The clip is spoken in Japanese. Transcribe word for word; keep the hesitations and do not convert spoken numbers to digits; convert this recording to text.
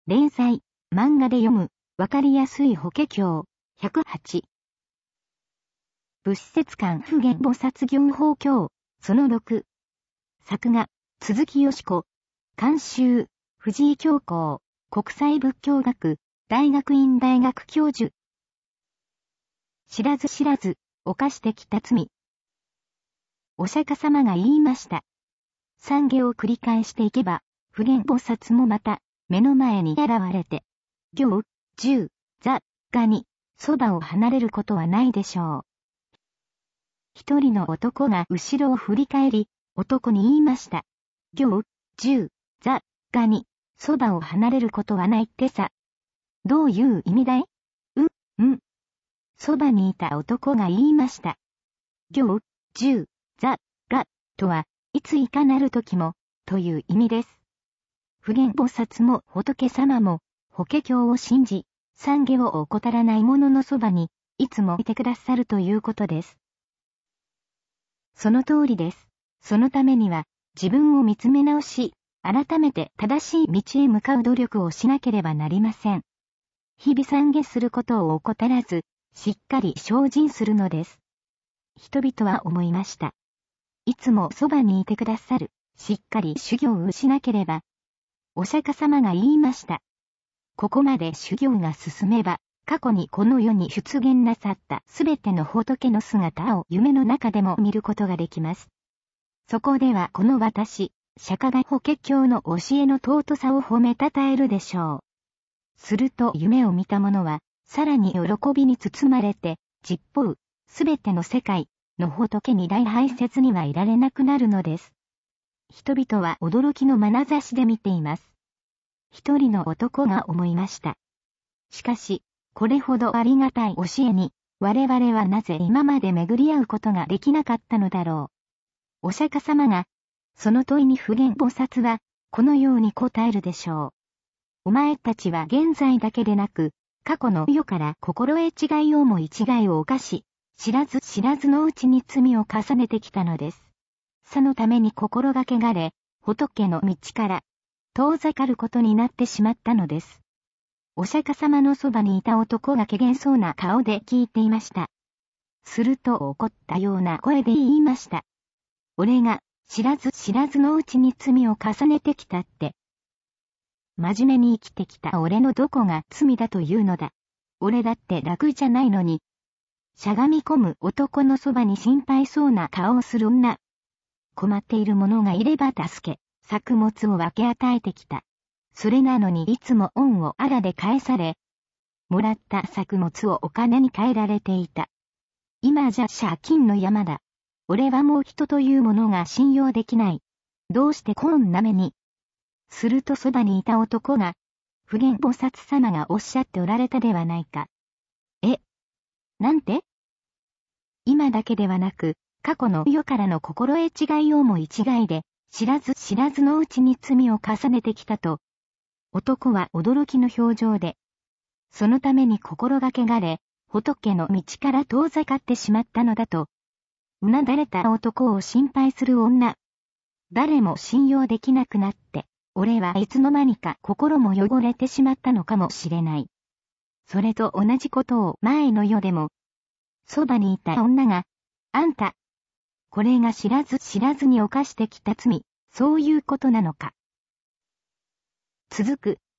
連載、漫画で読む、わかりやすい法華経、ひゃくはち。仏説館普賢菩薩行法経、そのろく。作画、鈴木よし子。監修、藤井教皇、国際仏教学、大学院大学教授。知らず知らず、犯してきた罪。お釈迦様が言いました。参下を繰り返していけば、普賢菩薩もまた、目の前に現れて、行、十、座、がに、そばを離れることはないでしょう。一人の男が後ろを振り返り、男に言いました。行、十、座、がに、そばを離れることはないってさ。どういう意味だい？う、うん。そばにいた男が言いました。行、十、座、が、とは、いついかなる時も、という意味です。普賢菩薩も仏様も、法華経を信じ、参下を怠らない者のそばに、いつもいてくださるということです。その通りです。そのためには、自分を見つめ直し、改めて正しい道へ向かう努力をしなければなりません。日々参下することを怠らず、しっかり精進するのです。人々は思いました。いつもそばにいてくださる、しっかり修行をしなければ。お釈迦様が言いました。ここまで修行が進めば、過去にこの世に出現なさったすべての仏の姿を夢の中でも見ることができます。そこではこの私、釈迦が法華経の教えの尊さを褒めたたえるでしょう。すると夢を見た者は、さらに喜びに包まれて、十方、すべての世界の仏に大拝謁にはいられなくなるのです。人々は驚きの眼差しで見ています。一人の男が思いました。しかし、これほどありがたい教えに、我々はなぜ今まで巡り合うことができなかったのだろう。お釈迦様が、その問いに普賢菩薩は、このように答えるでしょう。お前たちは現在だけでなく、過去の世から心得違いをも一害を犯し、知らず知らずのうちに罪を重ねてきたのです。そのために心がけがれ、仏の道から遠ざかることになってしまったのです。お釈迦様のそばにいた男が怪げそうな顔で聞いていました。すると怒ったような声で言いました。俺が知らず知らずのうちに罪を重ねてきたって。真面目に生きてきた俺のどこが罪だというのだ。俺だって楽じゃないのに。しゃがみ込む男のそばに心配そうな顔をする女。困っている者がいれば助け、作物を分け与えてきた。それなのにいつも恩をあらで返され、もらった作物をお金に換えられていた。今じゃ借金の山だ。俺はもう人というものが信用できない。どうしてこんな目に。するとそばにいた男が、普賢菩薩様がおっしゃっておられたではないか。え、なんて？今だけではなく、過去の世からの心得違いをも一概で、知らず知らずのうちに罪を重ねてきたと。男は驚きの表情で、そのために心がけがれ、仏の道から遠ざかってしまったのだと。うなだれた男を心配する女。誰も信用できなくなって、俺はいつの間にか心も汚れてしまったのかもしれない。それと同じことを前の世でも、そばにいた女が、あんた、これが知らず知らずに犯してきた罪、そういうことなのか。続く。